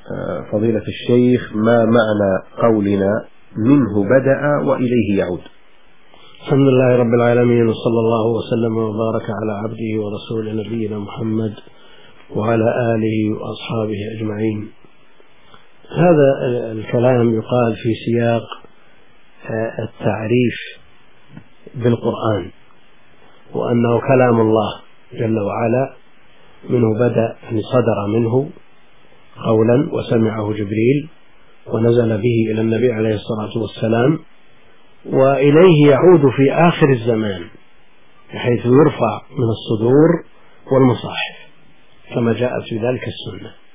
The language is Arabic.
فضيلة الشيخ ما معنى قولنا منه بدأ وإليه يعود؟ الحمد لله رب العالمين، وصلى الله وسلم وبارك على عبده ورسوله نبينا محمد وعلى آله وأصحابه أجمعين. هذا الكلام يقال في سياق التعريف بالقرآن، وأنه كلام الله جل وعلا، منه بدأ، يعني صدر منه قولا وسمعه جبريل ونزل به إلى النبي عليه الصلاة والسلام، وإليه يعود في آخر الزمان بحيث يرفع من الصدور والمصاحف كما جاءت في ذلك السنة.